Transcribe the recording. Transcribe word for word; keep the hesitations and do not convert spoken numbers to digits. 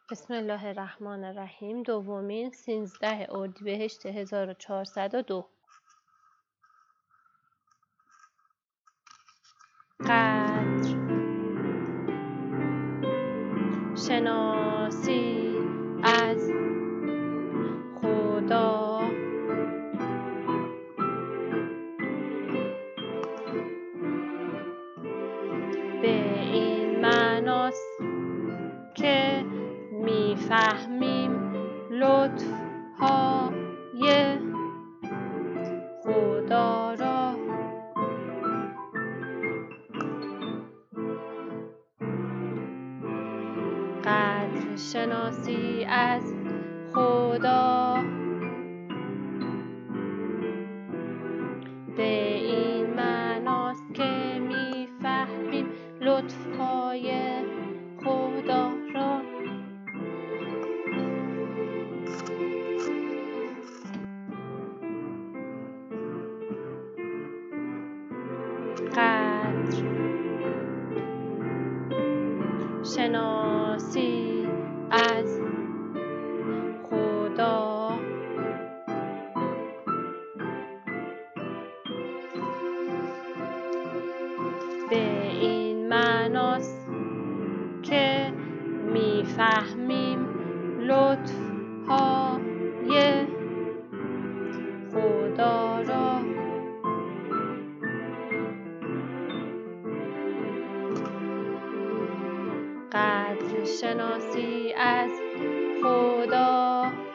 بسم الله الرحمن الرحیم. دومین سیزده اردیبهشت هزار و چهارصد و دو. قدر شناسی از خدا به این معناست که میفهمیم لطف های خدا را. قدر شناسی از خدا به این معناست که میفهمیم لطف های خدا را. قدر شناسی از خدا به این معناست که میفهمیم لطف های خدا را. قدر شناسی از خدا